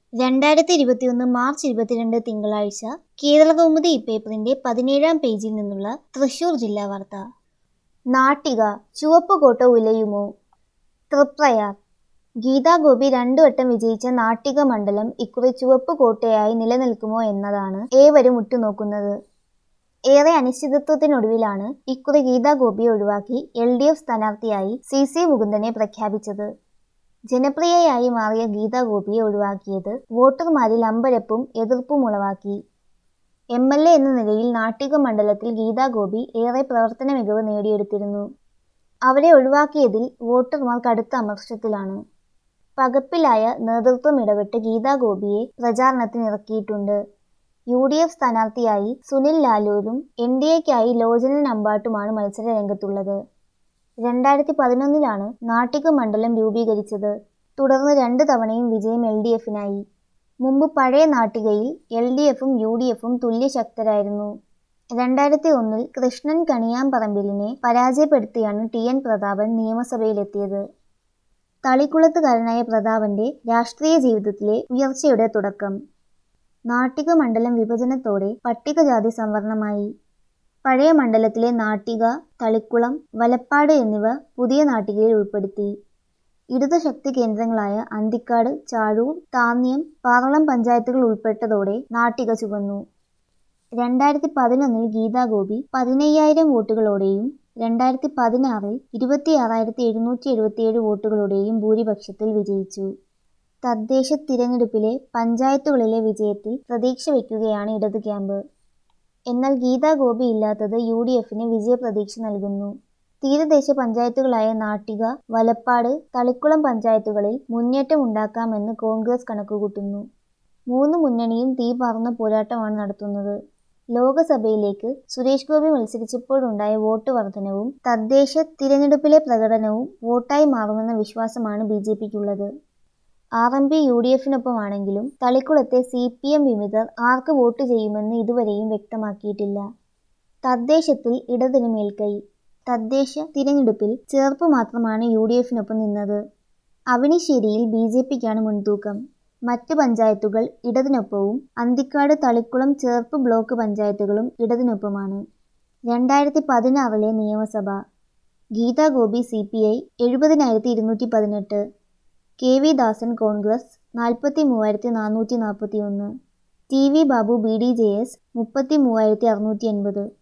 2021 March 22 തിങ്കളാഴ്ച കേരളകൗമുദി പേപ്പറിന്റെ 17-ാം പേജിൽ നിന്നുള്ള തൃശൂർ ജില്ലാ വാർത്ത. നാട്ടിക ചുവപ്പുകോട്ട ഉലയുമോ? തൃപ്രയാർ. ഗീതാ ഗോപി 2 വട്ടം വിജയിച്ച നാട്ടിക മണ്ഡലം ഇക്കുറി ചുവപ്പുകോട്ടയായി നിലനിൽക്കുമോ എന്നതാണ് ഏവരും ഉറ്റുനോക്കുന്നത്. ഏറെ അനിശ്ചിതത്വത്തിനൊടുവിലാണ് ഇക്കുറി ഗീതാ ഗോപിയെ ഒഴിവാക്കി LDF സ്ഥാനാർത്ഥിയായി CC മുകുന്ദനെ പ്രഖ്യാപിച്ചത്. ജനപ്രിയയായി മാറിയ ഗീതാ ഗോപിയെ ഒഴിവാക്കിയത് വോട്ടർമാരിൽ അമ്പരപ്പും എതിർപ്പും ഉളവാക്കി. MLA എന്ന നിലയിൽ നാട്ടിക മണ്ഡലത്തിൽ ഗീതാ ഗോപി ഏറെ പ്രവർത്തന മികവ് നേടിയെടുത്തിരുന്നു. അവരെ ഒഴിവാക്കിയതിൽ വോട്ടർമാർ കടുത്ത അമർഷത്തിലാണ്. പകപ്പിലായ നേതൃത്വം ഇടപെട്ട് ഗീതാ ഗോപിയെ പ്രചാരണത്തിനിറക്കിയിട്ടുണ്ട്. UDF സ്ഥാനാർത്ഥിയായി സുനിൽ ലാലൂരും NDAയ്ക്കായി ലോചനൻ അമ്പാട്ടുമാണ് മത്സര രംഗത്തുള്ളത്. 2011 നാട്ടിക മണ്ഡലം രൂപീകരിച്ചത്. തുടർന്ന് 2 തവണയും വിജയം LDFനായി. മുമ്പ് പഴയ നാട്ടികയിൽ LDFും UDFും തുല്യശക്തരായിരുന്നു. 2001 കൃഷ്ണൻ കണിയാമ്പറമ്പിലിനെ പരാജയപ്പെടുത്തിയാണ് TN പ്രതാപൻ നിയമസഭയിലെത്തിയത്. തളിക്കുളത്തുകാരനായ പ്രതാപന്റെ രാഷ്ട്രീയ ജീവിതത്തിലെ ഉയർച്ചയുടെ തുടക്കം. നാട്ടിക മണ്ഡലം വിഭജനത്തോടെ പട്ടികജാതി സംവരണമായി. പഴയ മണ്ഡലത്തിലെ നാട്ടിക, തളിക്കുളം, വലപ്പാട് എന്നിവ പുതിയ നാട്ടികയിൽ ഉൾപ്പെടുത്തി. ഇടത് ശക്തി കേന്ദ്രങ്ങളായ അന്തിക്കാട്, ചാഴൂർ, താന്ന്യം, പാറളം പഞ്ചായത്തുകൾ ഉൾപ്പെട്ടതോടെ നാട്ടിക ചുവന്നു. 2011 ഗീതാ ഗോപി 15,000 വോട്ടുകളോടെയും 2016 26,777 വോട്ടുകളോടെയും ഭൂരിപക്ഷത്തിൽ വിജയിച്ചു. തദ്ദേശ തിരഞ്ഞെടുപ്പിലെ പഞ്ചായത്തുകളിലെ വിജയത്തിൽ പ്രതീക്ഷ വയ്ക്കുകയാണ് ഇടത് ക്യാമ്പ്. എന്നാൽ ഗീതാ ഗോപി ഇല്ലാത്തത് UDFന് വിജയപ്രതീക്ഷ നൽകുന്നു. തീരദേശ പഞ്ചായത്തുകളായ നാട്ടിക, വലപ്പാട്, തളിക്കുളം പഞ്ചായത്തുകളിൽ മുന്നേറ്റം ഉണ്ടാക്കാമെന്ന് കോൺഗ്രസ് കണക്കുകൂട്ടുന്നു. 3 മുന്നണിയും തീപാറുന്ന പോരാട്ടമാണ് നടത്തുന്നത്. ലോക്സഭയിലേക്ക് സുരേഷ് ഗോപി മത്സരിച്ചപ്പോഴുണ്ടായ വോട്ട് വർധനവും തദ്ദേശ തിരഞ്ഞെടുപ്പിലെ പ്രകടനവും വോട്ടായി മാറുമെന്ന വിശ്വാസമാണ് BJPക്കുള്ളത്. RMP UDFനൊപ്പമാണെങ്കിലും തളിക്കുളത്തെ CPM വിമതർ ആർക്ക് വോട്ട് ചെയ്യുമെന്ന് ഇതുവരെയും വ്യക്തമാക്കിയിട്ടില്ല. തദ്ദേശത്തിൽ ഇടതിന് മേൽക്കൈ. തദ്ദേശ തിരഞ്ഞെടുപ്പിൽ ചേർപ്പ് മാത്രമാണ് UDFനൊപ്പം നിന്നത്. അവനിശ്ശേരിയിൽ BJPക്കാണ് മുൻതൂക്കം. മറ്റ് പഞ്ചായത്തുകൾ ഇടതിനൊപ്പവും അന്തിക്കാട്, തളിക്കുളം, ചേർപ്പ് ബ്ലോക്ക് പഞ്ചായത്തുകളും ഇടതിനൊപ്പമാണ്. 2016 നിയമസഭ. ഗീതാ ഗോപി CPI 70,218, KV ദാസൻ കോൺഗ്രസ് 43,441, TV ബാബു BDJS 33,680.